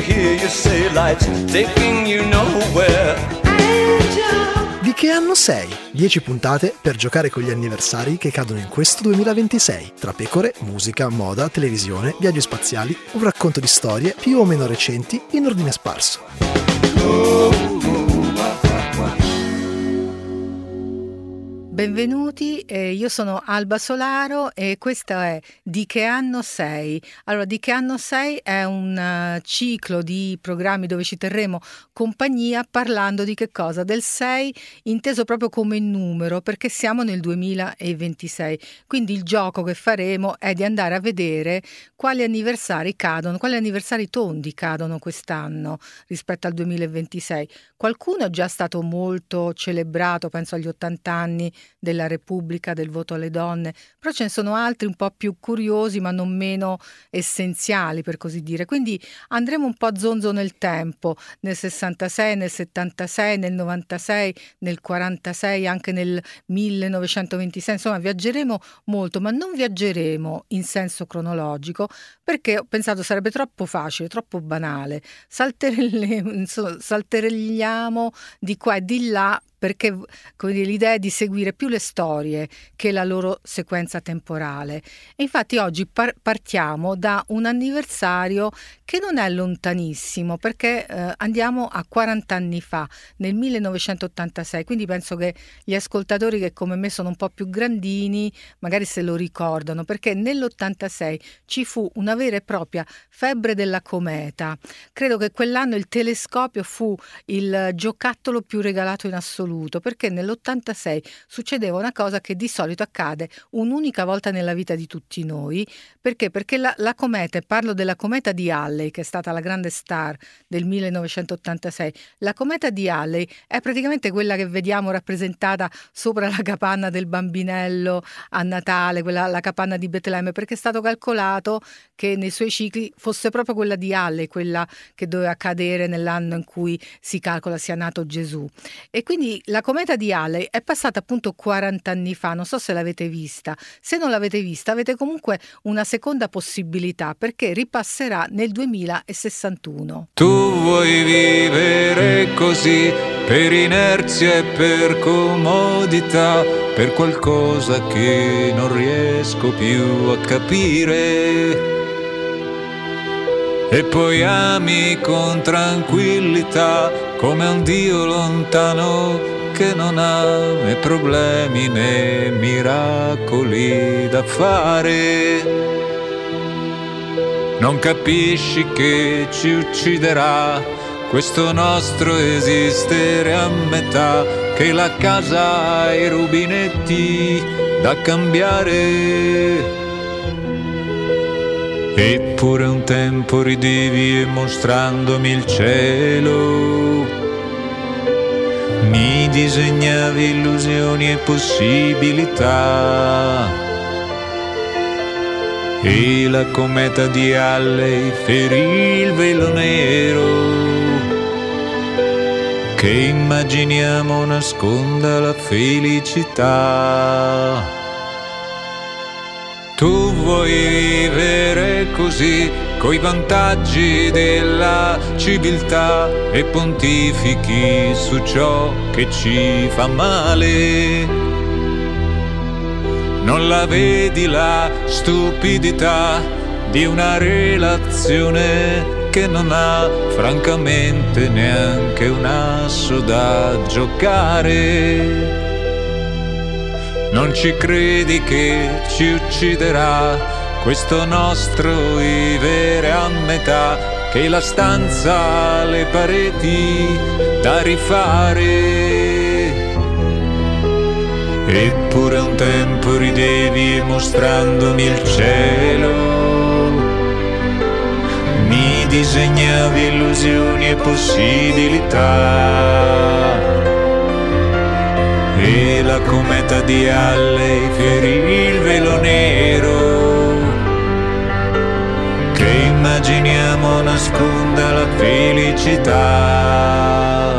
hear you say life's taking you nowhere. Di che anno sei? 10 puntate per giocare con gli anniversari che cadono in questo 2026. Tra pecore, musica, moda, televisione, viaggi spaziali, un racconto di storie più o meno recenti in ordine sparso. Benvenuti, io sono Alba Solaro e questo è Di che anno sei? Allora, Di che anno sei è un ciclo di programmi dove ci terremo compagnia parlando di che cosa? Del 6 inteso proprio come numero, perché siamo nel 2026. Quindi il gioco che faremo è di andare a vedere quali anniversari cadono, quali anniversari tondi cadono quest'anno rispetto al 2026. Qualcuno è già stato molto celebrato, penso agli 80 anni della Repubblica, del voto alle donne, però ce ne sono altri un po' più curiosi ma non meno essenziali, per così dire. Quindi andremo un po' a zonzo nel tempo, nel 66, nel 76, nel 96, nel 46, anche nel 1926, insomma viaggeremo molto, ma non viaggeremo in senso cronologico perché ho pensato sarebbe troppo facile, troppo banale. Salteregliamo di qua e di là, perché come dire, l'idea è di seguire più le storie che la loro sequenza temporale. E infatti oggi partiamo da un anniversario che non è lontanissimo, perché andiamo a 40 anni fa, nel 1986, quindi penso che gli ascoltatori che come me sono un po' più grandini magari se lo ricordano, perché nell'86 ci fu una vera e propria febbre della cometa. Credo che quell'anno il telescopio fu il giocattolo più regalato in assoluto, perché nell'86 succedeva una cosa che di solito accade un'unica volta nella vita di tutti noi. Perché? Perché la cometa, e parlo della cometa di Halley, che è stata la grande star del 1986, la cometa di Halley è praticamente quella che vediamo rappresentata sopra la capanna del bambinello a Natale, la capanna di Betlemme, perché è stato calcolato che nei suoi cicli fosse proprio quella di Halley, quella che doveva cadere nell'anno in cui si calcola sia nato Gesù. E quindi la cometa di Halley è passata appunto 40 anni fa, non so se l'avete vista. Se non l'avete vista avete comunque una seconda possibilità, perché ripasserà nel 2061. Tu vuoi vivere così per inerzia e per comodità, per qualcosa che non riesco più a capire. E poi ami con tranquillità, come un Dio lontano che non ha né problemi né miracoli da fare. Non capisci che ci ucciderà questo nostro esistere a metà, che la casa ha i rubinetti da cambiare. Eppure un tempo ridevi mostrandomi il cielo, mi disegnavi illusioni e possibilità. E la cometa di Halley ferì il velo nero che immaginiamo nasconda la felicità. Tu vuoi vivere così, coi vantaggi della civiltà, e pontifichi su ciò che ci fa male. Non la vedi la stupidità di una relazione che non ha francamente neanche un asso da giocare. Non ci credi che ci ucciderà questo nostro vivere a metà, che la stanza ha le pareti da rifare. Eppure un tempo ridevi mostrandomi il cielo, mi disegnavi illusioni e possibilità. E la cometa di Halley ferì il velo nero che immaginiamo nasconda la felicità.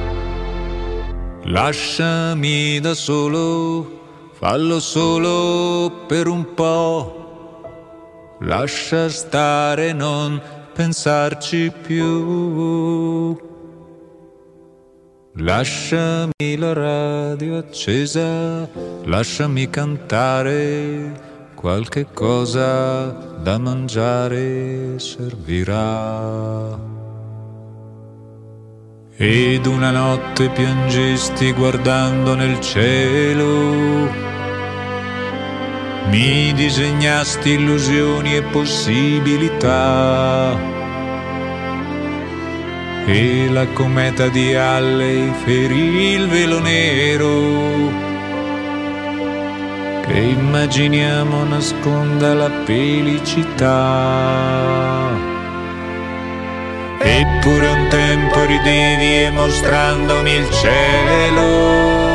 Lasciami da solo, fallo solo per un po', lascia stare, non pensarci più. Lasciami la radio accesa, lasciami cantare, qualche cosa da mangiare servirà. Ed una notte piangesti guardando nel cielo, mi disegnasti illusioni e possibilità, e la cometa di Halley ferì il velo nero che immaginiamo nasconda la felicità. Eppure un tempo ridevi mostrandomi il cielo.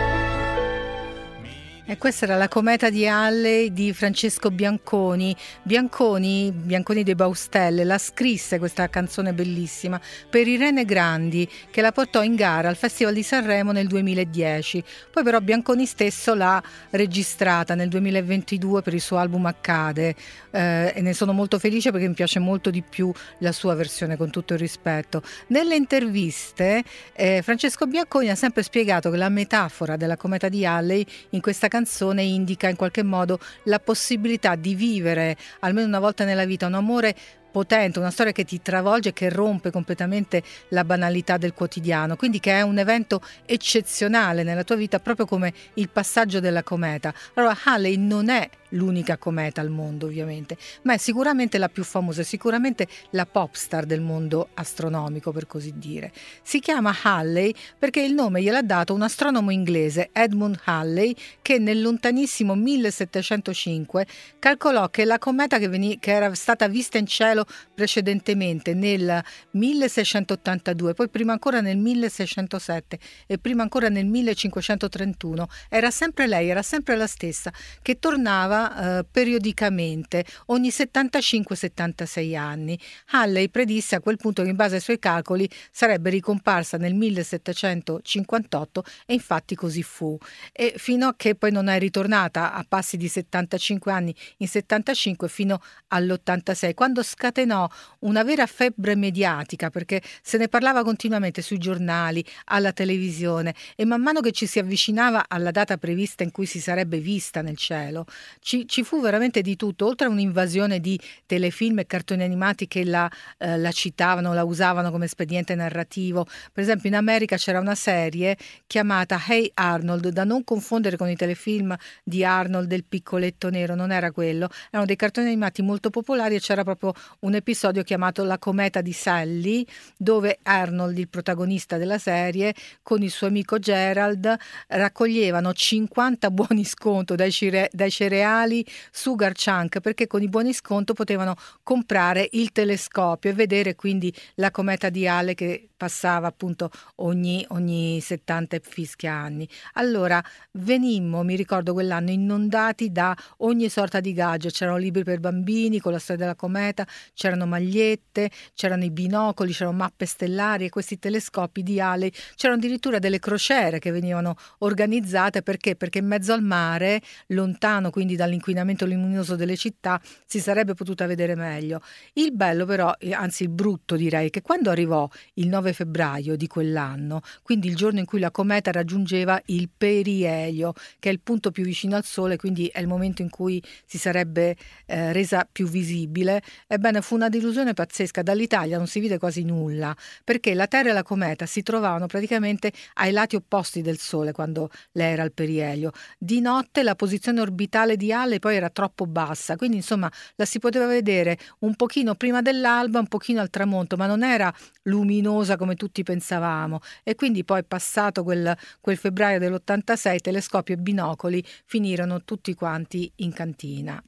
E questa era la cometa di Halley di Francesco Bianconi. Bianconi dei Baustelle la scrisse questa canzone bellissima per Irene Grandi, che la portò in gara al Festival di Sanremo nel 2010. Poi però Bianconi stesso l'ha registrata nel 2022 per il suo album Accade, e ne sono molto felice perché mi piace molto di più la sua versione, con tutto il rispetto. Nelle interviste Francesco Bianconi ha sempre spiegato che la metafora della cometa di Halley in questa canzone indica in qualche modo la possibilità di vivere almeno una volta nella vita un amore potente, una storia che ti travolge, che rompe completamente la banalità del quotidiano, quindi che è un evento eccezionale nella tua vita, proprio come il passaggio della cometa. Allora Halley non è l'unica cometa al mondo, ovviamente, ma è sicuramente la più famosa, è sicuramente la pop star del mondo astronomico, per così dire. Si chiama Halley perché il nome gliel'ha dato un astronomo inglese, Edmund Halley, che nel lontanissimo 1705 calcolò che la cometa che era stata vista in cielo precedentemente nel 1682, poi prima ancora nel 1607 e prima ancora nel 1531, era sempre lei, era sempre la stessa, che tornava periodicamente ogni 75-76 anni. Halley predisse a quel punto che in base ai suoi calcoli sarebbe ricomparsa nel 1758 e infatti così fu, e fino a che poi non è ritornata a passi di 75 anni in 75 fino all'86, quando scatenò una vera febbre mediatica, perché se ne parlava continuamente sui giornali, alla televisione, e man mano che ci si avvicinava alla data prevista in cui si sarebbe vista nel cielo ci fu veramente di tutto, oltre a un'invasione di telefilm e cartoni animati che la citavano, la usavano come espediente narrativo. Per esempio in America c'era una serie chiamata Hey Arnold, da non confondere con i telefilm di Arnold del piccoletto nero, non era quello, erano dei cartoni animati molto popolari, e c'era proprio un episodio chiamato La cometa di Sally, dove Arnold, il protagonista della serie, con il suo amico Gerald raccoglievano 50 buoni sconto dai cereali Sugar Chunk, perché con i buoni sconto potevano comprare il telescopio e vedere quindi la cometa di Halley che passava appunto ogni 70 e fischia anni. Allora venimmo, mi ricordo quell'anno, inondati da ogni sorta di gadget. C'erano libri per bambini con la storia della cometa, c'erano magliette, c'erano i binocoli, c'erano mappe stellari e questi telescopi di Halley. C'erano addirittura delle crociere che venivano organizzate perché in mezzo al mare, lontano quindi dall'inquinamento luminoso delle città, si sarebbe potuta vedere meglio. Il bello però, anzi il brutto direi, che quando arrivò il 9 febbraio di quell'anno, quindi il giorno in cui la cometa raggiungeva il perielio, che è il punto più vicino al Sole, quindi è il momento in cui si sarebbe resa più visibile, ebbene fu una delusione pazzesca. Dall'Italia non si vide quasi nulla, perché la Terra e la cometa si trovavano praticamente ai lati opposti del Sole quando lei era al perielio. Di notte la posizione orbitale di Halley poi era troppo bassa, quindi insomma la si poteva vedere un pochino prima dell'alba, un pochino al tramonto, ma non era luminosa come tutti pensavamo, e quindi poi passato quel febbraio dell'86 telescopi e binocoli finirono tutti quanti in cantina.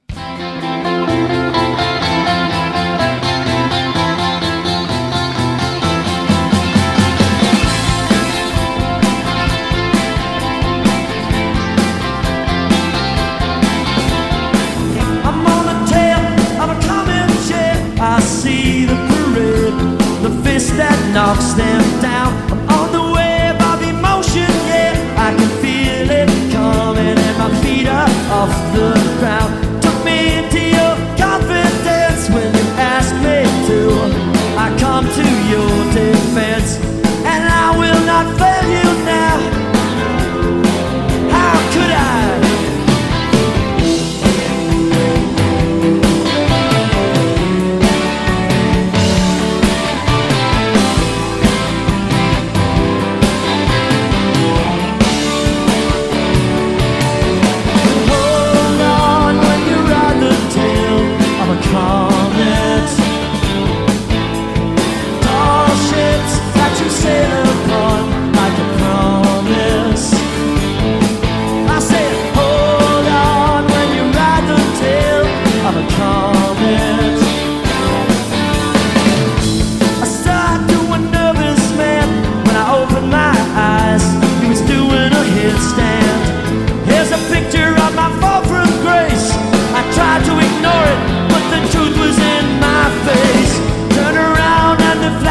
I see the parade, the fist that knocks them down. I'm on the wave of emotion, yeah, I can feel it coming and my feet are off the ground. Took me into your confidence when you asked me to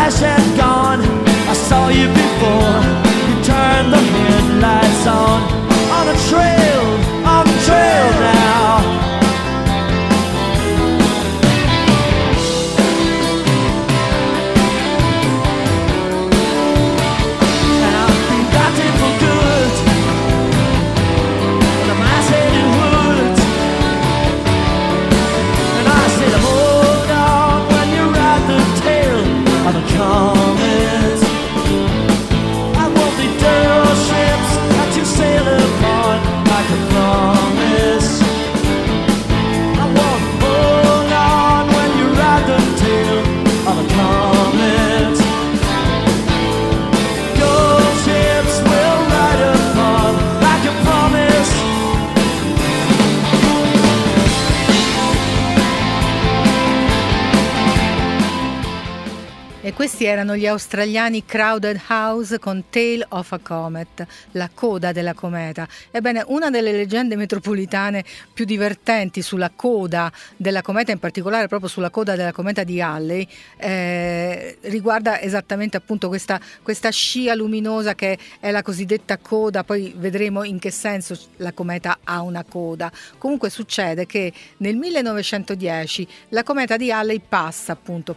flash had gone. I saw you before you turned the headlights on the trail now. And I've forgotten for good the mass-headed woods. And I said, hold on when you ride the tail of the comet. I won't be dead or ships that you sail upon like a promise. I won't hold on when you ride the tail of a comet. Your ships will ride upon like a promise. E questi erano gli australiani Crowded House con Tail of a Comet, la coda della cometa. Ebbene, una delle leggende metropolitane più divertenti sulla coda della cometa, in particolare proprio sulla coda della cometa di Halley, riguarda esattamente appunto questa scia luminosa che è la cosiddetta coda. Poi vedremo in che senso la cometa ha una coda. Comunque succede che nel 1910 la cometa di Halley passa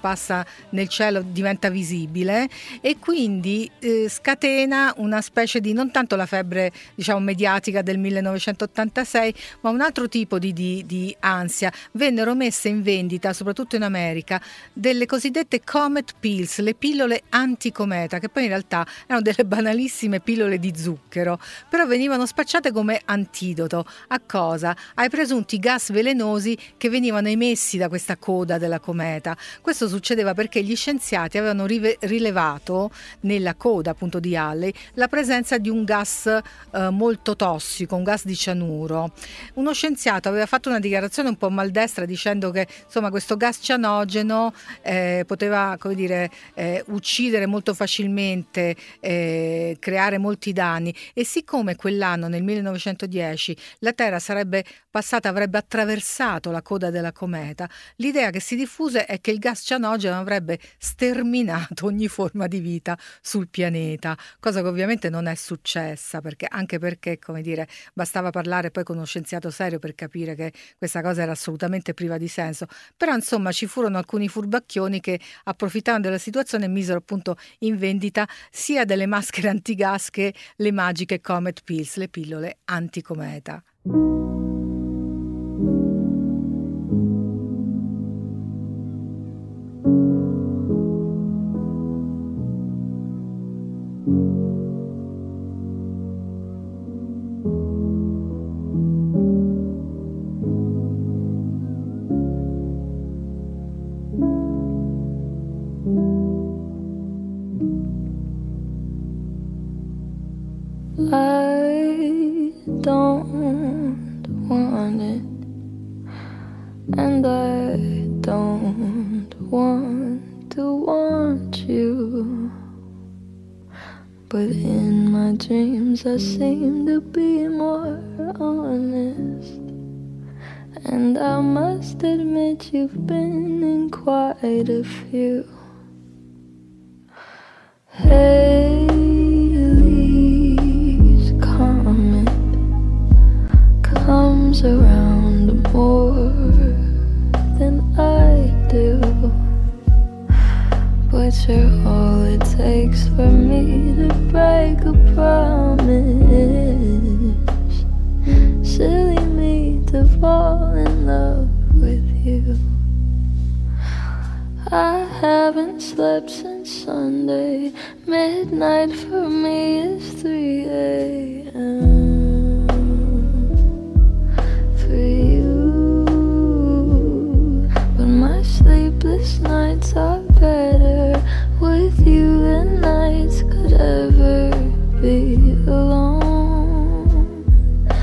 nel cielo, diventa visibile e quindi scatena una specie di, non tanto la febbre diciamo mediatica del 1986, ma un altro tipo di ansia. Vennero messe in vendita, soprattutto in America, delle cosiddette comet pills, le pillole anticometa, che poi in realtà erano delle banalissime pillole di zucchero, però venivano spacciate come antidoto. A cosa? Ai presunti gas velenosi che venivano emessi da questa coda della cometa. Questo succedeva perché gli scienziati avevano rilevato nella coda appunto di Halley la presenza di un gas molto tossico, un gas di cianuro. Uno scienziato aveva fatto una dichiarazione un po' maldestra dicendo che insomma questo gas cianogeno poteva, come dire, uccidere molto facilmente, creare molti danni, e siccome quell'anno nel 1910 la Terra avrebbe attraversato la coda della cometa, l'idea che si diffuse è che il gas cianogeno avrebbe sterminato ogni forma di vita sul pianeta, cosa che ovviamente non è successa, anche perché, come dire, bastava parlare poi con uno scienziato serio per capire che questa cosa era assolutamente priva di senso. Però insomma ci furono alcuni furbacchioni che approfittavano della situazione e misero appunto in vendita sia delle maschere antigas che le magiche Comet Pills, le pillole anticometa. I don't want it, and I don't want to want you, but in my dreams I seem to be more honest, and I must admit you've been in quite a few. Haley's comet comes around more than I do, but you're all it takes for me to break a promise. Silly me to fall in love with you. I haven't slept since Sunday. Midnight for me is 3 a.m. for you, but my sleepless nights are better with you than nights could ever be alone.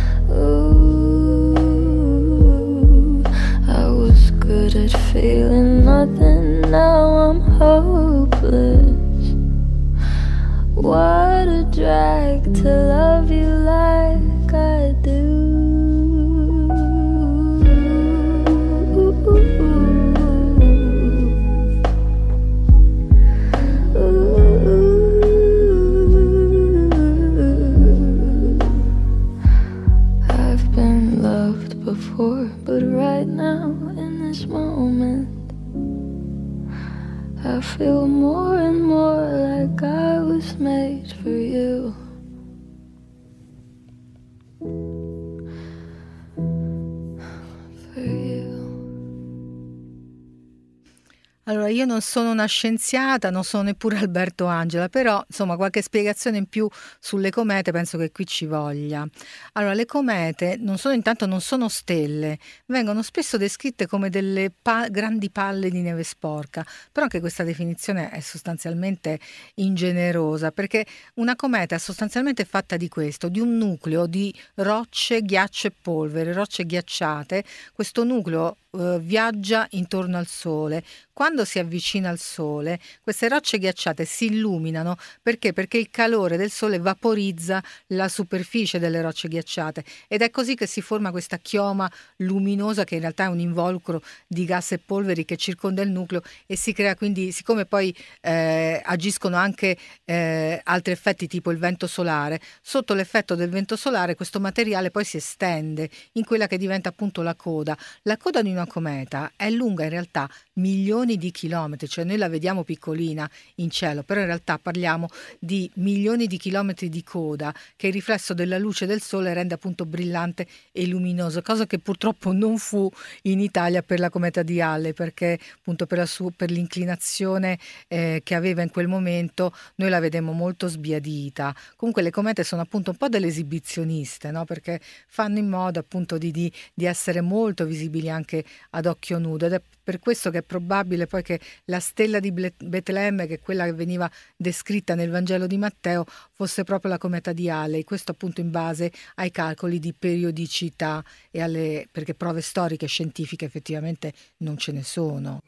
Ooh, I was good at feeling nothing, now I'm hopeless. What a drag to love you like I do. more and more like I was made for you. For you. Allora, io non sono una scienziata, non sono neppure Alberto Angela, però insomma qualche spiegazione in più sulle comete penso che qui ci voglia. Allora, le comete non sono stelle, vengono spesso descritte come delle grandi palle di neve sporca, però anche questa definizione è sostanzialmente ingenerosa, perché una cometa è sostanzialmente fatta di questo, di un nucleo di rocce, ghiaccio e polvere, rocce ghiacciate. Questo nucleo viaggia intorno al Sole. Quando si avvicina al Sole, queste rocce ghiacciate si illuminano perché il calore del Sole vaporizza la superficie delle rocce ghiacciate ed è così che si forma questa chioma luminosa che in realtà è un involucro di gas e polveri che circonda il nucleo e si crea quindi, siccome poi agiscono anche altri effetti tipo il vento solare, sotto l'effetto del vento solare questo materiale poi si estende in quella che diventa appunto la coda. La coda di una cometa è lunga in realtà milioni di chilometri, cioè noi la vediamo piccolina in cielo, però in realtà parliamo di milioni di chilometri di coda che il riflesso della luce del Sole rende appunto brillante e luminoso, cosa che purtroppo non fu in Italia per la cometa di Halley, perché appunto per l'inclinazione che aveva in quel momento noi la vedemmo molto sbiadita. Comunque le comete sono appunto un po' delle esibizioniste, no? Perché fanno in modo appunto di essere molto visibili anche ad occhio nudo ed è per questo che è probabile poi che la stella di Betlemme, che è quella che veniva descritta nel Vangelo di Matteo, fosse proprio la cometa di Halley, questo appunto in base ai calcoli di periodicità e perché prove storiche e scientifiche effettivamente non ce ne sono.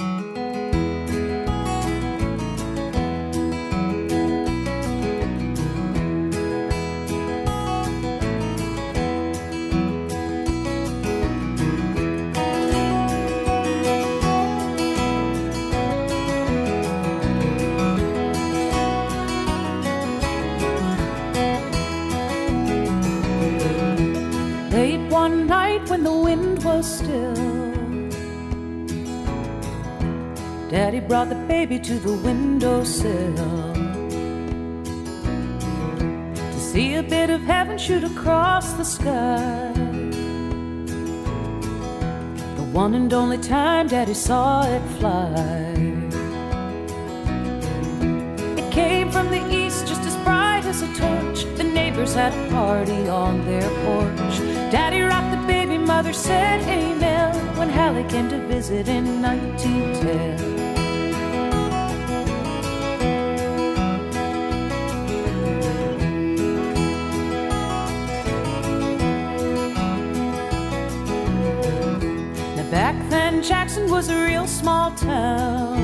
One night when the wind was still, Daddy brought the baby to the windowsill to see a bit of heaven shoot across the sky. The one and only time Daddy saw it fly. It came from the east just as bright as a torch. The neighbors had a party on their porch. Daddy rocked the baby, mother said amen when Halley came to visit in 1910. Now back then Jackson was a real small town,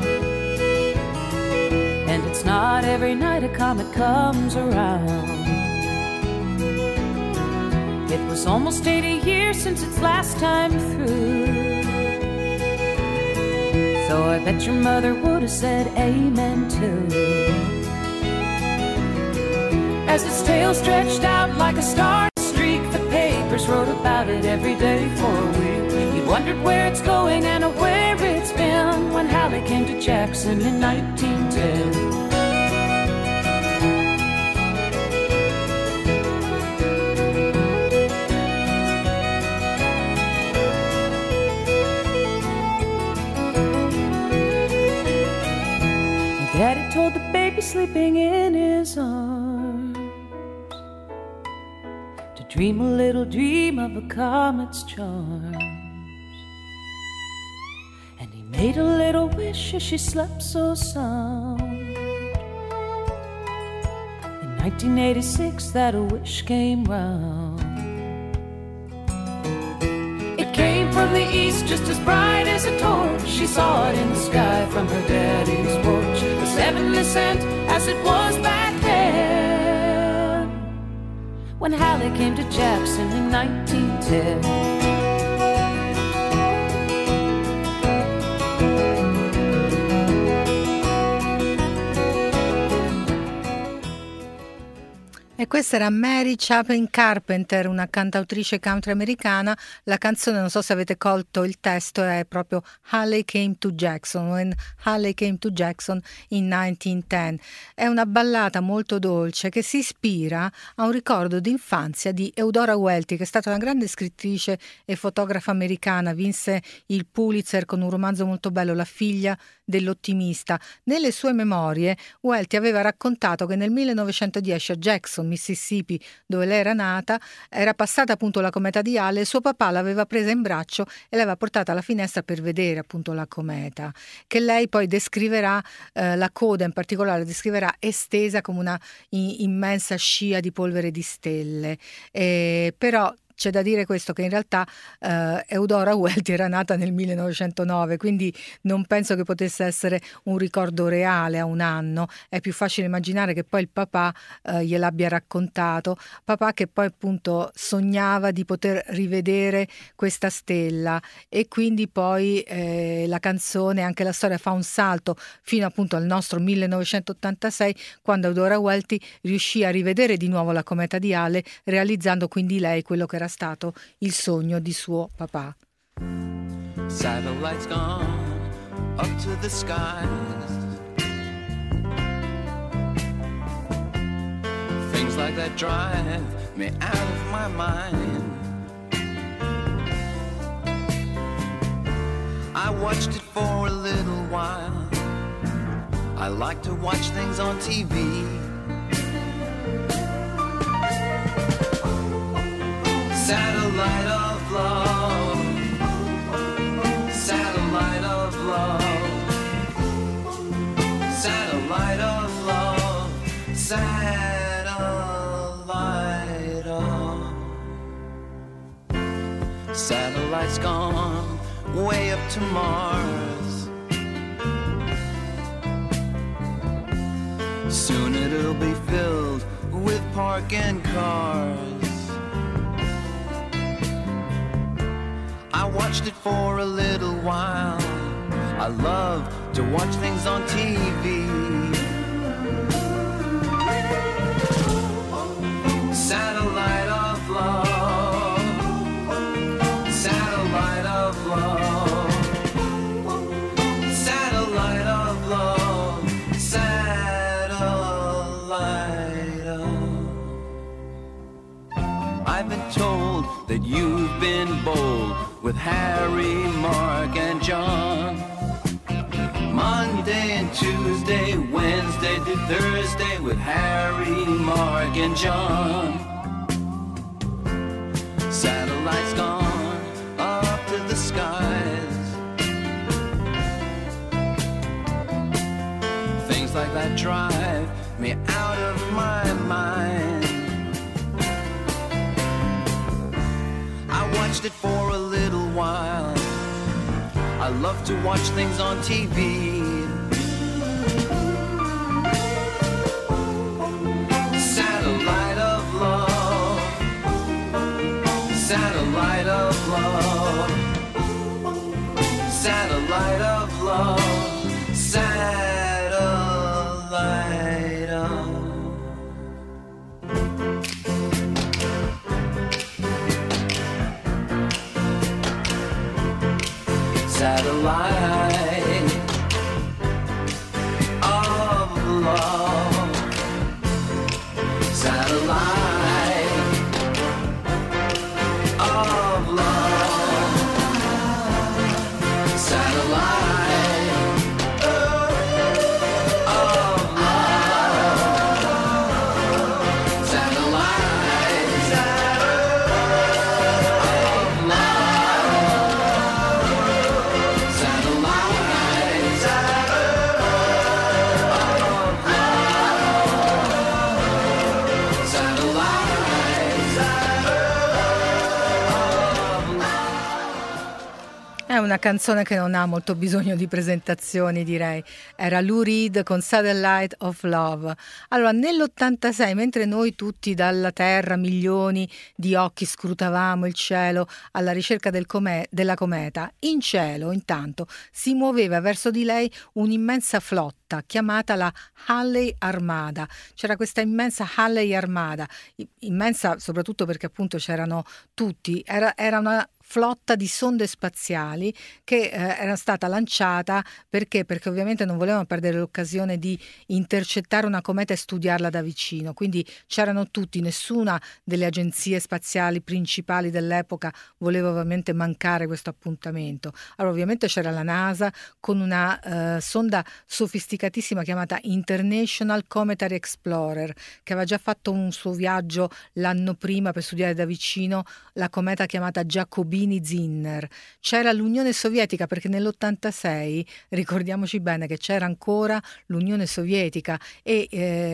and it's not every night a comet comes around. It was almost 80 years since its last time through, so I bet your mother would have said amen too. As its tail stretched out like a star streak, the papers wrote about it every day for a week. You wondered where it's going and where it's been when Halley came to Jackson in 1910. Daddy told the baby sleeping in his arms to dream a little dream of a comet's charms. And he made a little wish as she slept so sound. In 1986 that a wish came round. It came from the east just as bright as a torch. She saw it in the sky from her daddy's porch. Heavenly sent as it was back then when Halley came to Jackson in 1910. E E questa era Mary Chapin Carpenter, una cantautrice country americana. La canzone, non so se avete colto il testo, è proprio Haley Came to Jackson, When Haley Came to Jackson in 1910. È una ballata molto dolce che si ispira a un ricordo d'infanzia di Eudora Welty, che è stata una grande scrittrice e fotografa americana. Vinse il Pulitzer con un romanzo molto bello, La figlia dell'ottimista. Nelle sue memorie Welty aveva raccontato che nel 1910 a Jackson, Mississippi, dove lei era nata, era passata appunto la cometa di Halley e suo papà l'aveva presa in braccio e l'aveva portata alla finestra per vedere appunto la cometa, che lei poi descriverà, la coda in particolare descriverà estesa come una immensa scia di polvere di stelle, però c'è da dire questo, che in realtà Eudora Welty era nata nel 1909, quindi non penso che potesse essere un ricordo reale a un anno. È più facile immaginare che poi il papà gliel'abbia raccontato, papà che poi appunto sognava di poter rivedere questa stella, e quindi poi la canzone, anche la storia fa un salto fino appunto al nostro 1986, quando Eudora Welty riuscì a rivedere di nuovo la cometa di Halley, realizzando quindi lei quello che era stato il sogno di suo papà. Satellites gone up to the skies. Things like that drive me out of my mind. I watched it for a little while. I like to watch things on TV. Satellite of love, satellite of love, satellite of love, satellite of. Satellites gone way up to Mars. Soon it'll be filled with parking cars. I watched it for a little while. I love to watch things on TV. Satellite of love, satellite of love, satellite of love, satellite of. I've been told that you've been bold with Harry, Mark, and John. Monday and Tuesday, Wednesday to Thursday with Harry, Mark, and John. Satellites gone up to the skies. Things like that drive me out of my mind. I watched it for a little while. I love to watch things on TV. Satellite of love, satellite of love, satellite of love, satellite of. Satellite of love, satellite of love, satellite of love, satellite of love. È una canzone che non ha molto bisogno di presentazioni, direi. Era Lou Reed con Satellite of Love. Allora, nell'86, mentre noi tutti dalla Terra, milioni di occhi, scrutavamo il cielo alla ricerca della cometa, in cielo, intanto, si muoveva verso di lei un'immensa flotta chiamata la Halley Armada. C'era questa immensa Halley Armada, immensa soprattutto perché appunto c'erano tutti, era una flotta di sonde spaziali che era stata lanciata perché ovviamente non volevano perdere l'occasione di intercettare una cometa e studiarla da vicino, quindi c'erano tutti, nessuna delle agenzie spaziali principali dell'epoca voleva ovviamente mancare questo appuntamento. Allora ovviamente c'era la NASA con una sonda sofisticatissima chiamata International Cometary Explorer, che aveva già fatto un suo viaggio l'anno prima per studiare da vicino la cometa chiamata Giacobini-Zinner. C'era l'Unione Sovietica, perché nell'86 ricordiamoci bene che c'era ancora l'Unione Sovietica e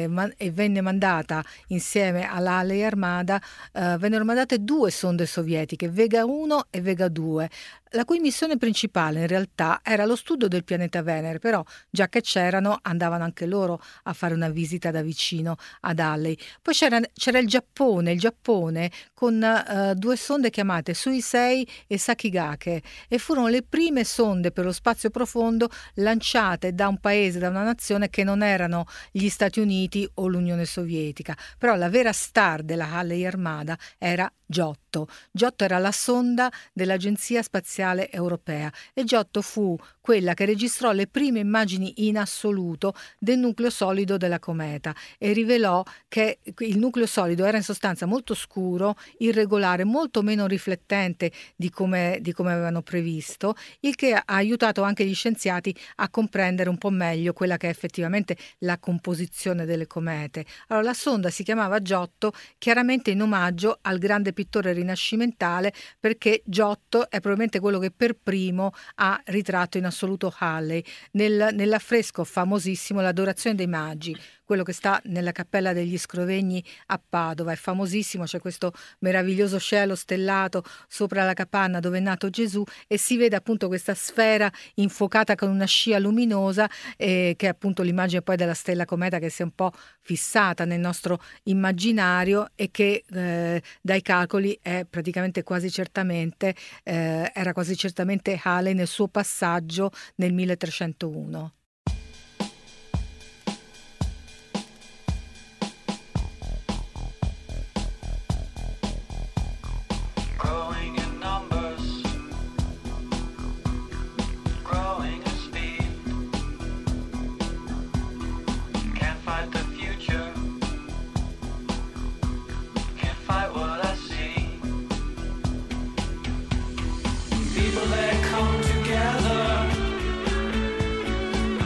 venne mandata insieme alla Halley Armada, vennero mandate 2 sonde sovietiche, Vega 1 e Vega 2, la cui missione principale in realtà era lo studio del pianeta Venere, però già che c'erano andavano anche loro a fare una visita da vicino ad Halley. Poi c'era il Giappone con 2 sonde chiamate Suisei e Sakigake, e furono le prime sonde per lo spazio profondo lanciate da un paese, da una nazione che non erano gli Stati Uniti o l'Unione Sovietica. Però la vera star della Halley Armada era Giotto. Giotto era la sonda dell'Agenzia Spaziale Europea e Giotto fu quella che registrò le prime immagini in assoluto del nucleo solido della cometa e rivelò che il nucleo solido era in sostanza molto scuro, irregolare, molto meno riflettente di come avevano previsto, il che ha aiutato anche gli scienziati a comprendere un po' meglio quella che è effettivamente la composizione delle comete. Allora la sonda si chiamava Giotto, chiaramente in omaggio al grande pittore rinascimentale, perché Giotto è probabilmente quello che per primo ha ritratto in assoluto Halley nell'affresco famosissimo L'Adorazione dei Magi, quello che sta nella Cappella degli Scrovegni a Padova. È famosissimo, c'è questo meraviglioso cielo stellato sopra la capanna dove è nato Gesù e si vede appunto questa sfera infuocata con una scia luminosa, che è appunto l'immagine poi della stella cometa che si è un po' fissata nel nostro immaginario e che dai calcoli è praticamente era quasi certamente Halley nel suo passaggio nel 1301. People that come together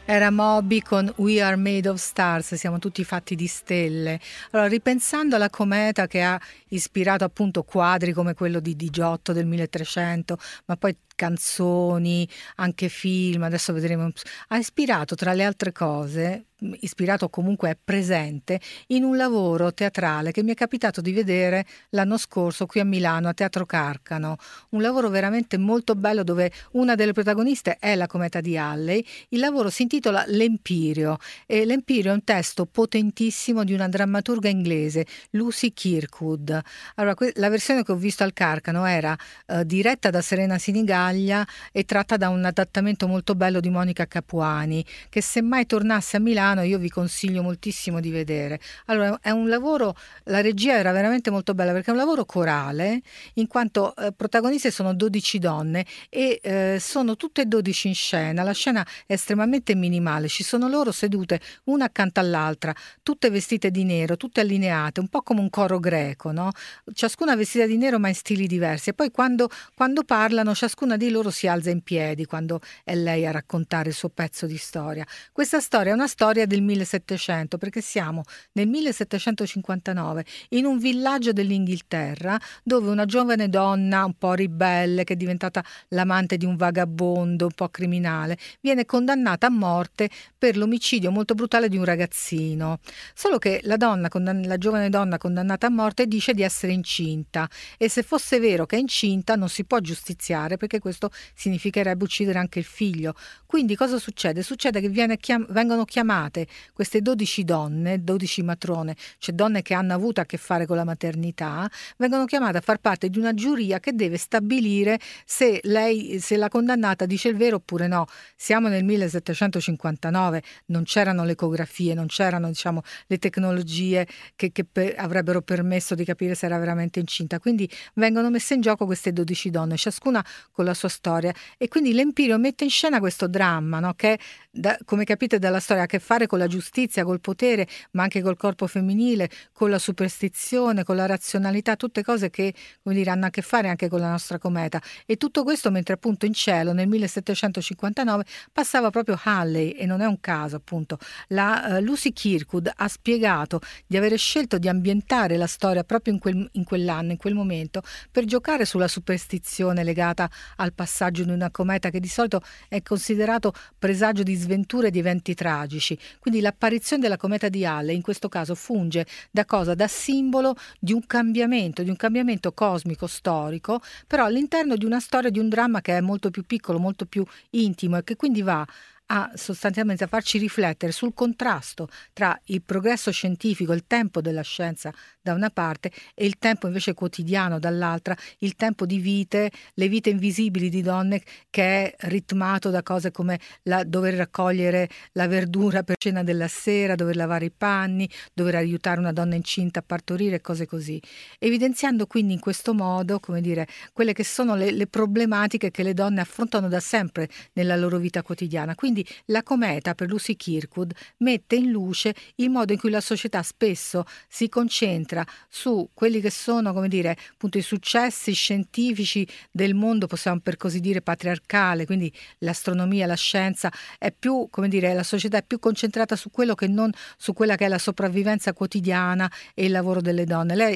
Era Moby con We Are Made of Stars, siamo tutti fatti di stelle. Allora, ripensando alla cometa che ha ispirato appunto quadri come quello di Giotto del 1300, ma poi canzoni, anche film, adesso vedremo, ha ispirato tra le altre cose, ispirato comunque è presente in un lavoro teatrale che mi è capitato di vedere l'anno scorso qui a Milano a Teatro Carcano, un lavoro veramente molto bello dove una delle protagoniste è la cometa di Halley. Il lavoro si intitola L'Empirio e L'Empirio è un testo potentissimo di una drammaturga inglese, Lucy Kirkwood. Allora, la versione che ho visto al Carcano era diretta da Serena Sinigaglia e tratta da un adattamento molto bello di Monica Capuani, che se mai tornasse a Milano io vi consiglio moltissimo di vedere. Allora, è un lavoro, la regia era veramente molto bella perché è un lavoro corale, in quanto protagoniste sono 12 donne e sono tutte e 12 in scena. La scena è estremamente minimale, ci sono loro sedute una accanto all'altra, tutte vestite di nero, tutte allineate, un po' come un coro greco, no? Ciascuna vestita di nero ma in stili diversi, e poi quando parlano ciascuna di loro si alza in piedi quando è lei a raccontare il suo pezzo di storia. Questa storia è una storia del 1700, perché siamo nel 1759 in un villaggio dell'Inghilterra dove una giovane donna un po' ribelle, che è diventata l'amante di un vagabondo un po' criminale, viene condannata a morte per l'omicidio molto brutale di un ragazzino. Solo che la giovane donna condannata a morte dice di essere incinta, e se fosse vero che è incinta non si può giustiziare, perché questo significherebbe uccidere anche il figlio. Quindi cosa succede? Succede che vengono chiamate queste 12 donne, 12 matrone, cioè donne che hanno avuto a che fare con la maternità, vengono chiamate a far parte di una giuria che deve stabilire se la condannata dice il vero oppure no. Siamo nel 1759, non c'erano le ecografie, non c'erano, diciamo, le tecnologie che avrebbero permesso di capire se era veramente incinta. Quindi vengono messe in gioco queste 12 donne, ciascuna con la sua storia, e quindi l'Empirio mette in scena questo dramma, no? Che come capite dalla storia ha a che fare con la giustizia, col potere, ma anche col corpo femminile, con la superstizione, con la razionalità, tutte cose che, come dire, hanno a che fare anche con la nostra cometa. E tutto questo mentre appunto in cielo nel 1759 passava proprio Halley, e non è un caso appunto. La Lucy Kirkwood ha spiegato di avere scelto di ambientare la storia proprio in quell'anno, in quel momento, per giocare sulla superstizione legata al passaggio di una cometa che di solito è considerato presagio di sventure e di eventi tragici. Quindi l'apparizione della cometa di Halley in questo caso funge da cosa? Da simbolo di un cambiamento cosmico storico, però all'interno di una storia, di un dramma che è molto più piccolo, molto più intimo, e che quindi va sostanzialmente a farci riflettere sul contrasto tra il progresso scientifico, il tempo della scienza da una parte e il tempo invece quotidiano dall'altra, il tempo di vite, le vite invisibili di donne, che è ritmato da cose come dover raccogliere la verdura per cena della sera, dover lavare i panni, dover aiutare una donna incinta a partorire, cose così, evidenziando quindi in questo modo, come dire, quelle che sono le problematiche che le donne affrontano da sempre nella loro vita quotidiana. Quindi la cometa, per Lucy Kirkwood, mette in luce il modo in cui la società spesso si concentra su quelli che sono, come dire, appunto i successi scientifici del mondo, possiamo per così dire patriarcale, quindi l'astronomia, la scienza, è più, come dire, la società è più concentrata su quello che non su quella che è la sopravvivenza quotidiana e il lavoro delle donne. Lei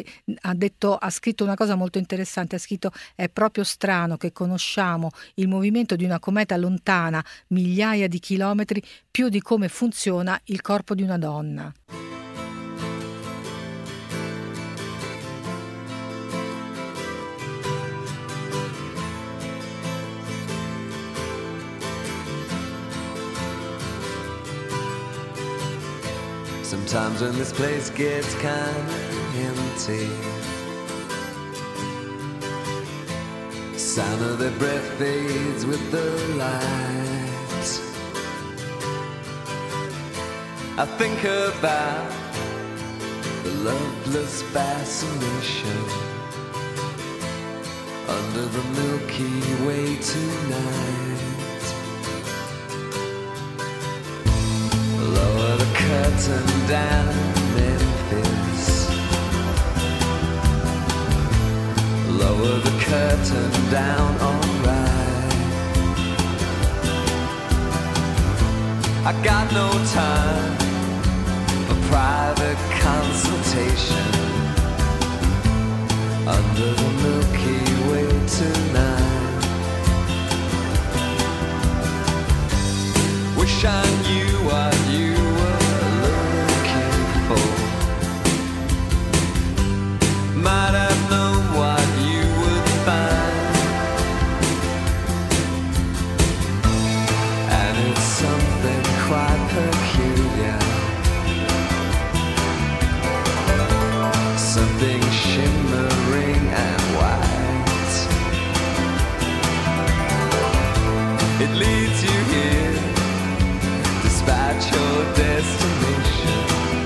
ha scritto una cosa molto interessante, ha scritto: è proprio strano che conosciamo il movimento di una cometa lontana migliaia di chilometri più di come funziona il corpo di una donna. Sometimes when this place gets kind of empty, sound of their breath fades with the light. I think about the loveless fascination under the Milky Way tonight. Lower the curtain down, Memphis. Lower the curtain down, alright. I got no time for private consultation under the Milky Way tonight. Wish I knew what you were looking for. Might have known what you would find. And it's something quite peculiar, something shimmering and white. It leads you here, despite your destination,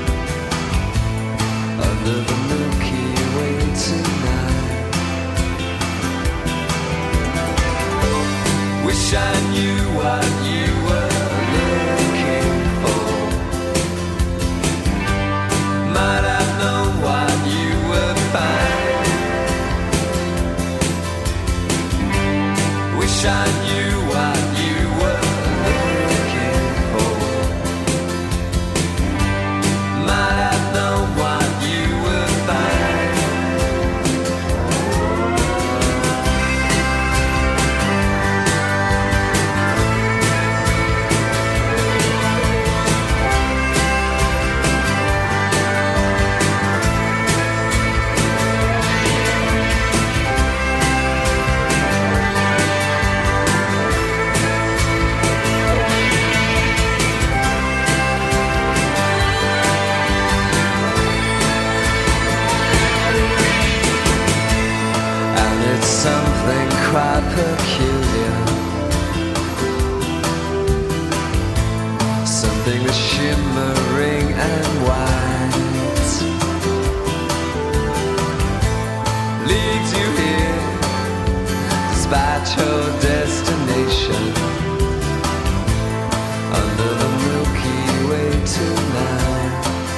under the Milky Way tonight. Wish I knew what you were looking for. Might have known what you would find. Wish I knew what you were looking for. Might have known what you would find. And it's something quite peculiar, something that's shimmering and white. Leads you here, despite your destination, under the Milky Way tonight.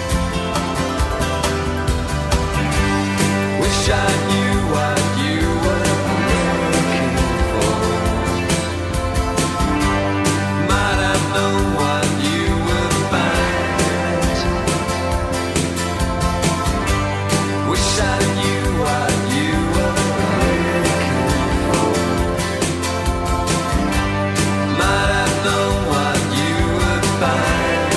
Wish I knew what you were looking for. Might have known what you would find. Wish I knew what you were looking for. Might have known what you would find.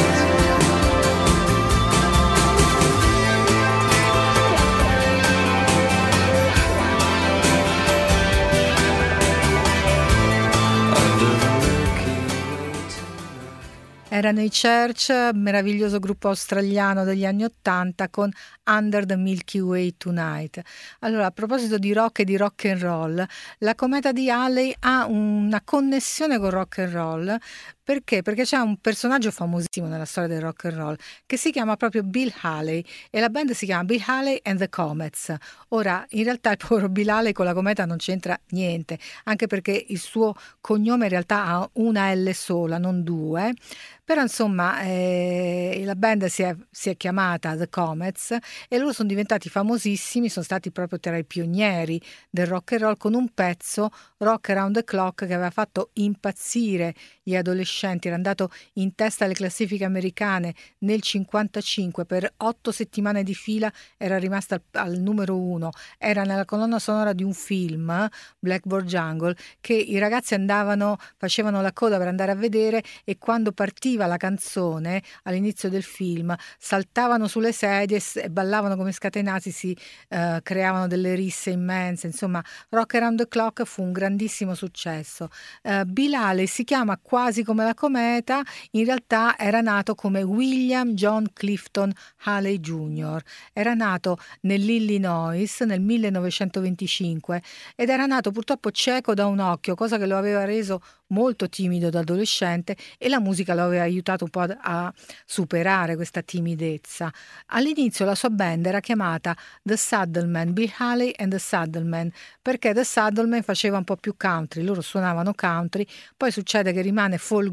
Erano i Church, meraviglioso gruppo australiano degli anni '80 con Under the Milky Way Tonight. Allora, a proposito di rock e di rock and roll, la cometa di Halley ha una connessione con rock and roll. Perché? Perché c'è un personaggio famosissimo nella storia del rock and roll che si chiama proprio Bill Haley e la band si chiama Bill Haley and the Comets. Ora, in realtà il povero Bill Haley con la cometa non c'entra niente, anche perché il suo cognome in realtà ha una L sola, non due. Però insomma la band si è chiamata The Comets e loro sono diventati famosissimi, sono stati proprio tra i pionieri del rock and roll con un pezzo, Rock Around the Clock, che aveva fatto impazzire gli adolescenti, era andato in testa alle classifiche americane nel 1955, per 8 settimane di fila era rimasta al numero 1, era nella colonna sonora di un film, Blackboard Jungle, che i ragazzi facevano la coda per andare a vedere e quando partiva la canzone all'inizio del film saltavano sulle sedie e ballavano come scatenati, si creavano delle risse immense. Insomma, Rock Around the Clock fu un grandissimo successo. Bill Haley si chiama quasi come la cometa, in realtà era nato come William John Clifton Haley Jr. Era nato nell'Illinois nel 1925 ed era nato purtroppo cieco da un occhio, cosa che lo aveva reso molto timido da adolescente e la musica lo aveva aiutato un po' a superare questa timidezza. All'inizio la sua band era chiamata The Saddlemen, Bill Haley and the Saddlemen, perché The Saddlemen faceva un po' più country, loro suonavano country, poi succede che rimane folk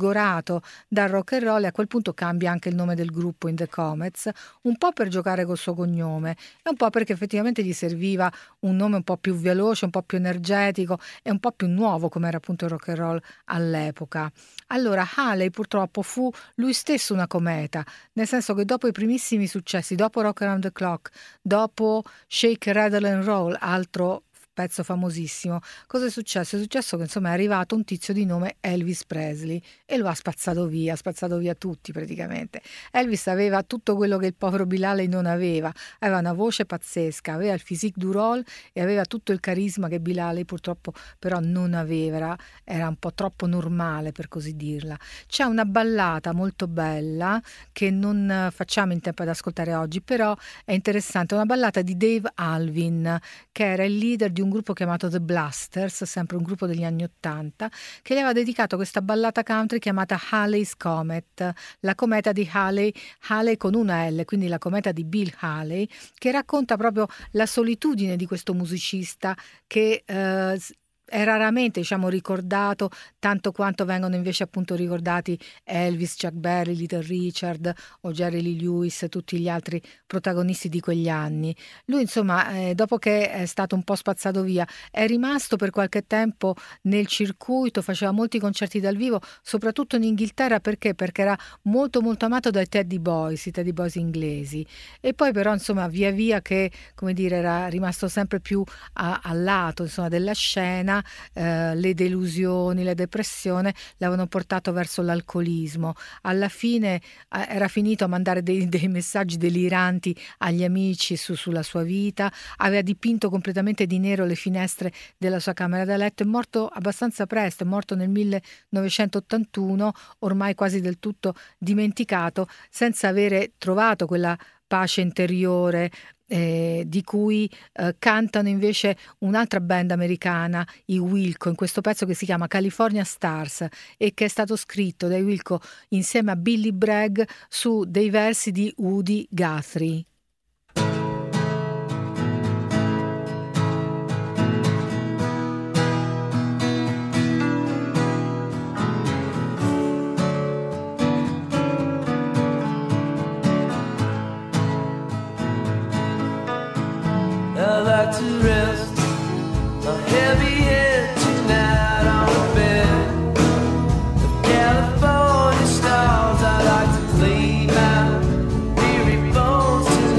folgorato dal rock and roll, e a quel punto cambia anche il nome del gruppo in The Comets, un po' per giocare col suo cognome e un po' perché effettivamente gli serviva un nome un po' più veloce, un po' più energetico e un po' più nuovo, come era appunto il rock and roll all'epoca. Allora Haley purtroppo fu lui stesso una cometa, nel senso che dopo i primissimi successi, dopo Rock Around the Clock, dopo Shake, Rattle and Roll, altro pezzo famosissimo, cosa è successo? È successo che insomma è arrivato un tizio di nome Elvis Presley e lo ha spazzato via tutti praticamente. Elvis aveva tutto quello che il povero Bill Haley non aveva una voce pazzesca, aveva il physique du rôle e aveva tutto il carisma che Bill Haley purtroppo però non aveva, era un po' troppo normale per così dirla. C'è una ballata molto bella che non facciamo in tempo ad ascoltare oggi, però è interessante, una ballata di Dave Alvin, che era il leader di un gruppo chiamato The Blasters, sempre un gruppo degli anni '80, che gli aveva dedicato questa ballata country chiamata Haley's Comet, la cometa di Haley, Haley con una L, quindi la cometa di Bill Haley, che racconta proprio la solitudine di questo musicista che è raramente, diciamo, ricordato tanto quanto vengono invece appunto ricordati Elvis, Chuck Berry, Little Richard o Jerry Lee Lewis, tutti gli altri protagonisti di quegli anni. Lui insomma dopo che è stato un po' spazzato via è rimasto per qualche tempo nel circuito, faceva molti concerti dal vivo, soprattutto in Inghilterra. Perché? Perché era molto molto amato dai Teddy Boys, i Teddy Boys inglesi, e poi però insomma via via che, come dire, era rimasto sempre più al lato insomma della scena. Le delusioni, la depressione l'avevano portato verso l'alcolismo. Alla fine era finito a mandare dei messaggi deliranti agli amici sulla sua vita, aveva dipinto completamente di nero le finestre della sua camera da letto. È morto abbastanza presto, è morto nel 1981, ormai quasi del tutto dimenticato, senza avere trovato quella pace interiore di cui cantano invece un'altra band americana, i Wilco, in questo pezzo che si chiama California Stars e che è stato scritto dai Wilco insieme a Billy Bragg su dei versi di Woody Guthrie. To rest a heavy head tonight on a bed of California stars. I like to lay my weary bones to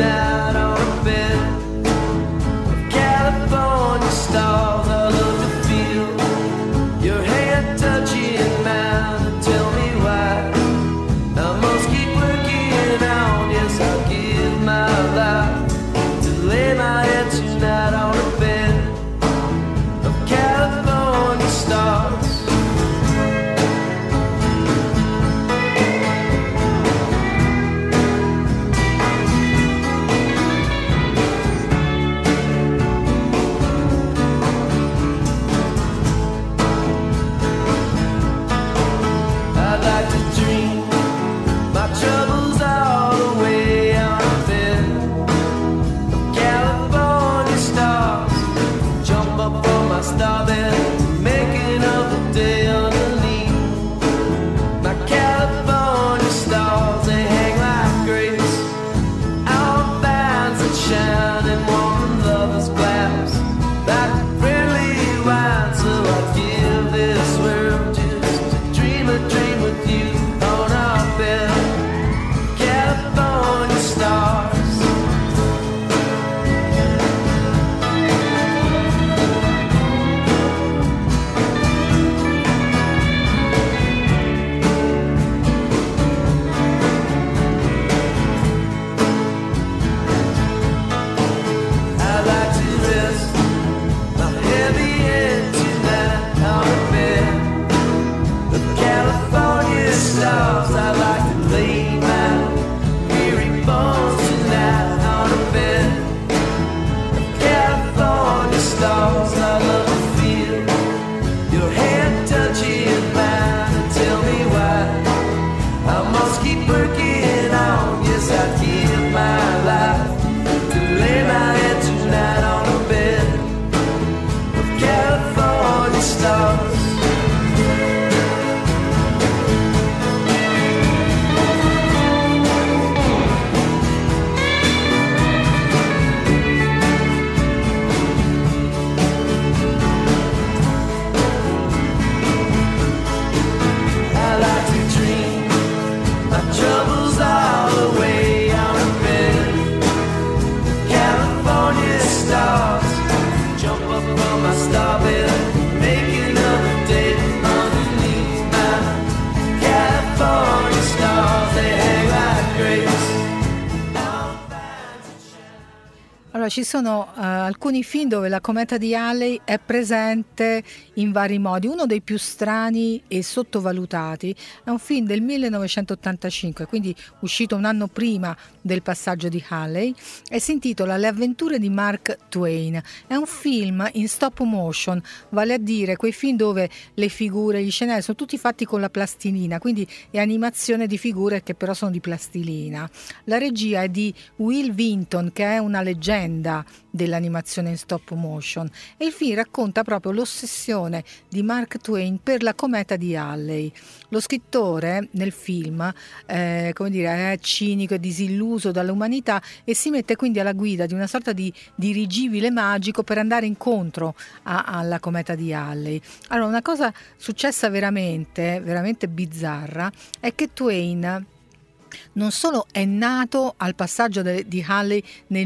Allora, ci sono alcuni film dove la cometa di Halley è presente in vari modi. Uno dei più strani e sottovalutati è un film del 1985, quindi uscito un anno prima del passaggio di Halley, e si intitola Le avventure di Mark Twain. È un film in stop motion, vale a dire quei film dove le figure, gli scenari sono tutti fatti con la plastilina, quindi è animazione di figure che però sono di plastilina. La regia è di Will Vinton, che è una leggenda dell'animazione in stop motion, e il film racconta proprio l'ossessione di Mark Twain per la cometa di Halley. Lo scrittore nel film è cinico e disilluso dall'umanità e si mette quindi alla guida di una sorta di dirigibile magico per andare incontro alla cometa di Halley. Allora, una cosa successa veramente bizzarra è che Twain non solo è nato al passaggio di Halley nel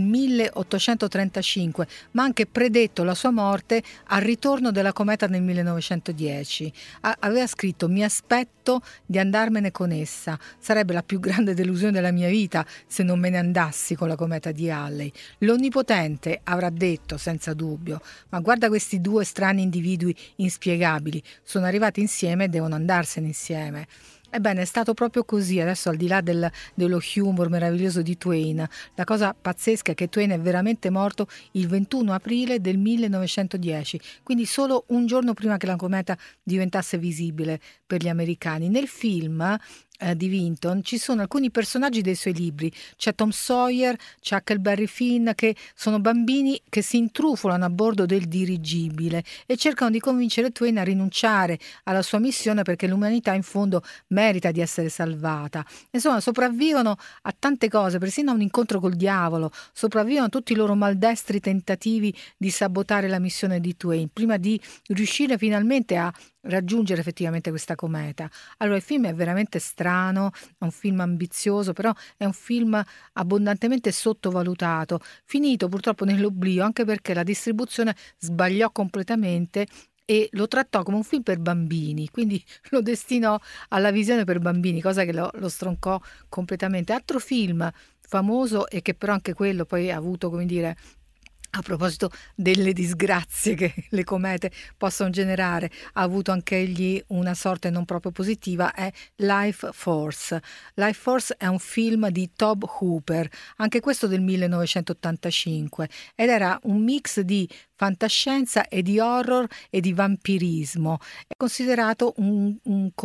1835, ma anche predetto la sua morte al ritorno della cometa nel 1910. Aveva scritto: mi aspetto di andarmene con essa, sarebbe la più grande delusione della mia vita se non me ne andassi con la cometa di Halley. L'Onnipotente avrà detto senza dubbio: ma guarda questi due strani individui inspiegabili, sono arrivati insieme e devono andarsene insieme. Ebbene, è stato proprio così. Adesso, al di là dello humor meraviglioso di Twain, la cosa pazzesca è che Twain è veramente morto il 21 aprile del 1910, quindi solo un giorno prima che la cometa diventasse visibile per gli americani. Nel film di Vinton ci sono alcuni personaggi dei suoi libri. C'è Tom Sawyer, c'è Huckleberry Finn, che sono bambini che si intrufolano a bordo del dirigibile e cercano di convincere Twain a rinunciare alla sua missione, perché l'umanità in fondo merita di essere salvata. Insomma, sopravvivono a tante cose, persino a un incontro col diavolo, sopravvivono a tutti i loro maldestri tentativi di sabotare la missione di Twain prima di riuscire finalmente a raggiungere effettivamente questa cometa. Allora, il film è veramente strano, è un film ambizioso, però è un film abbondantemente sottovalutato, finito purtroppo nell'oblio, anche perché la distribuzione sbagliò completamente e lo trattò come un film per bambini, quindi lo destinò alla visione per bambini, cosa che lo stroncò completamente. Altro film famoso, e che però anche quello poi ha avuto, come dire, a proposito delle disgrazie che le comete possono generare, ha avuto anche egli una sorte non proprio positiva, è Life Force. Life Force è un film di Tobe Hooper, anche questo del 1985, ed era un mix di fantascienza e di horror e di vampirismo. È considerato un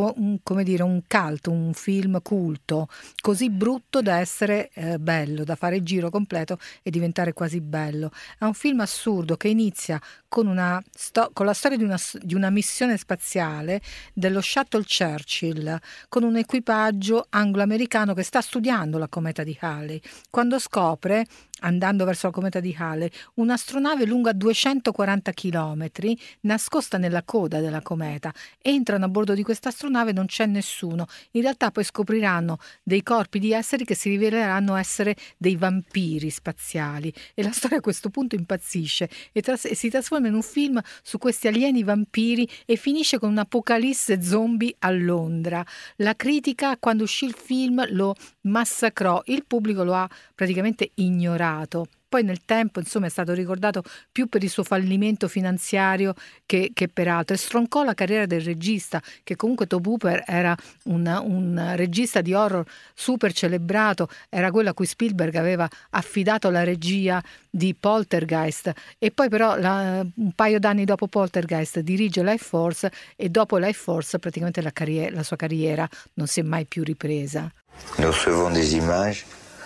cult, un film culto, così brutto da essere bello, da fare il giro completo e diventare quasi bello. È un film assurdo che inizia con la storia di una missione spaziale dello Shuttle Churchill, con un equipaggio anglo-americano che sta studiando la cometa di Halley, quando scopre, andando verso la cometa di Halley, un'astronave lunga 240 chilometri nascosta nella coda della cometa. Entrano a bordo di questa astronave, non c'è nessuno. In realtà poi scopriranno dei corpi di esseri che si riveleranno essere dei vampiri spaziali, e la storia a questo punto impazzisce e si trasforma in un film su questi alieni vampiri e finisce con un'apocalisse zombie a Londra. La critica, quando uscì il film, lo massacrò, il pubblico lo ha praticamente ignorato. Poi nel tempo, insomma, è stato ricordato più per il suo fallimento finanziario che per altro, e stroncò la carriera del regista, che comunque Tobe Hooper era un regista di horror super celebrato, era quello a cui Spielberg aveva affidato la regia di Poltergeist, e poi però un paio d'anni dopo Poltergeist dirige Life Force, e dopo Life Force praticamente la sua carriera non si è mai più ripresa. Nous recevons des images,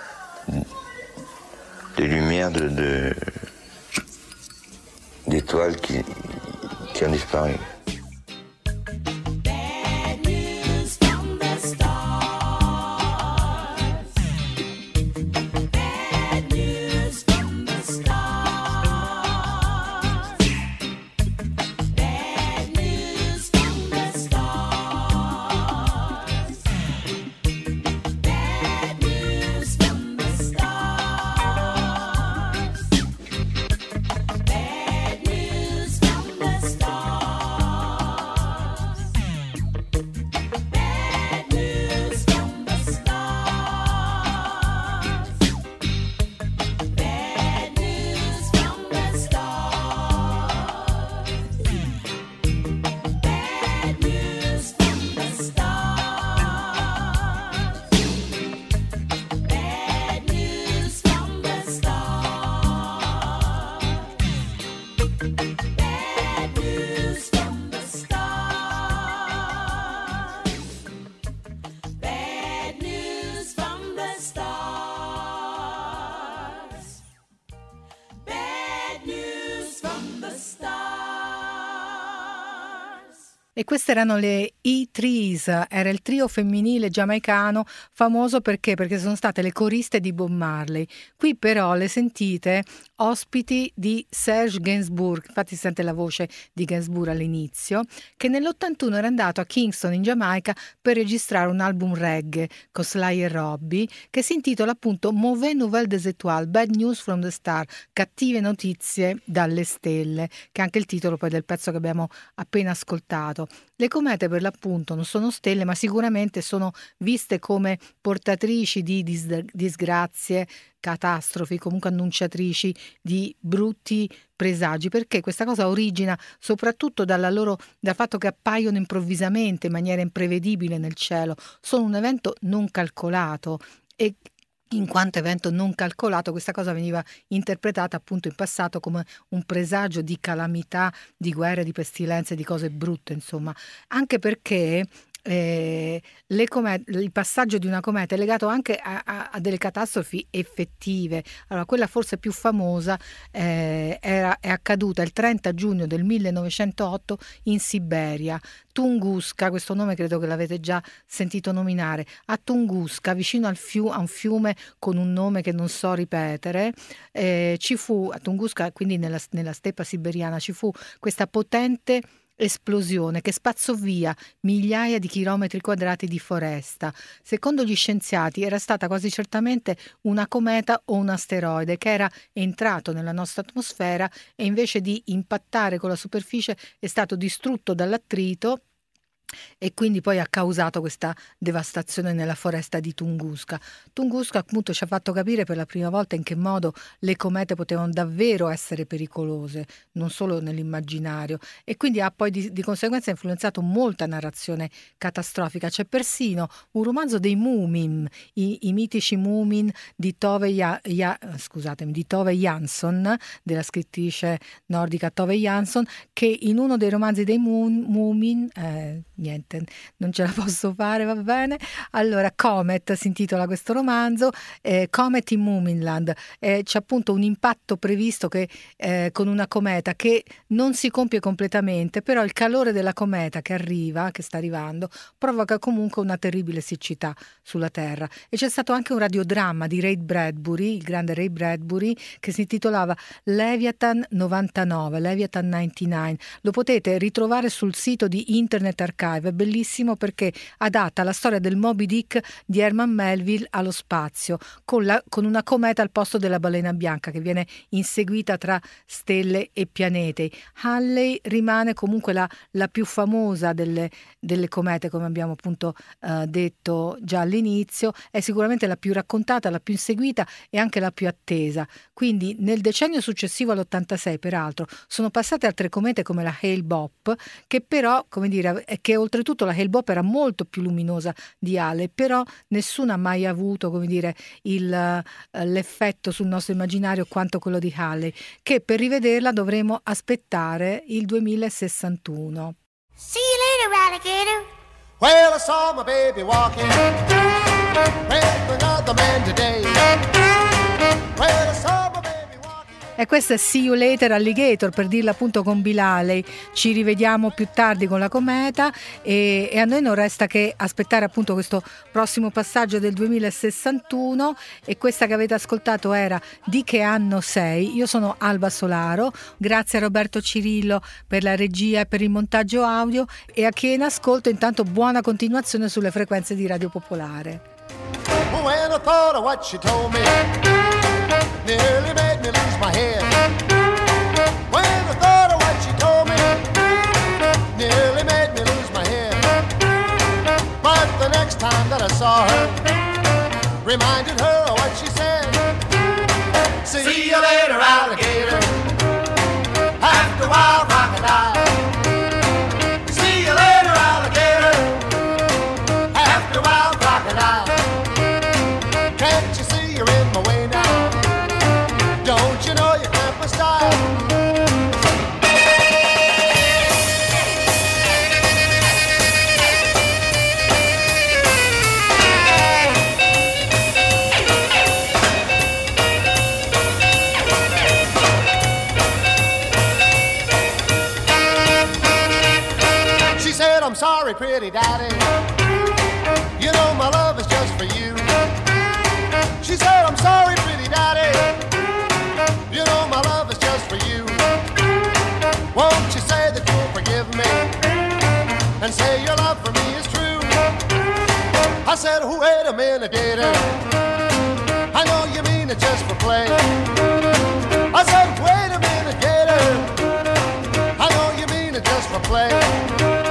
des lumières d'étoiles qui ont disparu. E queste erano le E-Trees, era il trio femminile giamaicano famoso perché sono state le coriste di Bob Marley. Qui però le sentite ospiti di Serge Gainsbourg, infatti si sente la voce di Gainsbourg all'inizio, che nell'81 era andato a Kingston in Giamaica per registrare un album reggae con Sly e Robbie che si intitola appunto Mauvais Nouvelles des Étoiles, Bad News from the Star, cattive notizie dalle stelle, che è anche il titolo poi del pezzo che abbiamo appena ascoltato. Le comete per l'appunto non sono stelle, ma sicuramente sono viste come portatrici di disgrazie, catastrofi, comunque annunciatrici di brutti presagi, perché questa cosa origina soprattutto dal fatto che appaiono improvvisamente in maniera imprevedibile nel cielo, sono un evento non calcolato e in quanto evento non calcolato questa cosa veniva interpretata appunto in passato come un presagio di calamità, di guerre, di pestilenze, di cose brutte, insomma, anche perché il passaggio di una cometa è legato anche a delle catastrofi effettive. Allora, quella forse più famosa è accaduta il 30 giugno del 1908 in Siberia. Tunguska, questo nome credo che l'avete già sentito nominare, a Tunguska, vicino a un fiume con un nome che non so ripetere, ci fu a Tunguska, quindi nella steppa siberiana, ci fu questa potente esplosione che spazzò via migliaia di chilometri quadrati di foresta. Secondo gli scienziati era stata quasi certamente una cometa o un asteroide che era entrato nella nostra atmosfera e invece di impattare con la superficie è stato distrutto dall'attrito e quindi poi ha causato questa devastazione nella foresta di Tunguska. Tunguska appunto ci ha fatto capire per la prima volta in che modo le comete potevano davvero essere pericolose, non solo nell'immaginario, e quindi ha poi di conseguenza influenzato molta narrazione catastrofica. C'è persino un romanzo dei Moomin, i mitici Moomin di Tove Jansson, della scrittrice nordica Tove Jansson, che in uno dei romanzi dei Moomin niente, non ce la posso fare, va bene. Allora, Comet si intitola questo romanzo, Comet in Moominland. C'è appunto un impatto previsto con una cometa che non si compie completamente, però il calore della cometa che sta arrivando, provoca comunque una terribile siccità sulla Terra. E c'è stato anche un radiodramma di Ray Bradbury, il grande Ray Bradbury, che si intitolava Leviathan 99. Lo potete ritrovare sul sito di Internet Archive. È bellissimo perché adatta la storia del Moby Dick di Herman Melville allo spazio, con una cometa al posto della balena bianca che viene inseguita tra stelle e pianeti. Halley rimane comunque la più famosa delle comete, come abbiamo appunto detto già all'inizio, è sicuramente la più raccontata, la più inseguita e anche la più attesa. Quindi nel decennio successivo all'86, peraltro, sono passate altre comete come la Hale-Bopp, che però, come dire, che oltretutto la Hale-Bopp era molto più luminosa di Halley, però nessuno ha mai avuto, come dire, l'effetto sul nostro immaginario quanto quello di Halley, che per rivederla dovremo aspettare il 2061. See you later, alligator. Well, I saw my baby walking with another man today. Well, I saw my baby walking. E questa è See You Later Alligator, per dirla appunto con Bill Haley. Ci rivediamo più tardi con la cometa e a noi non resta che aspettare appunto questo prossimo passaggio del 2061. E questa che avete ascoltato era Di che anno sei? Io sono Alba Solaro, grazie a Roberto Cirillo per la regia e per il montaggio audio, e a chi è in ascolto intanto buona continuazione sulle frequenze di Radio Popolare. When I thought of what she told me, nearly made me lose my head. When I thought of what she told me, nearly made me lose my head. But the next time that I saw her, reminded her of what she said. See you later, alligator. After a while, crocodile. See you later, alligator. After a while, crocodile. Can't you see you're in my way now? Don't you know you cramp my style? daddy. You know my love is just for you. She said, I'm sorry, pretty daddy. You know my love is just for you. Won't you say that you'll forgive me and say your love for me is true? I said, oh, wait a minute, gator. I know you mean it just for play. I said, wait a minute, gator. I know you mean it just for play.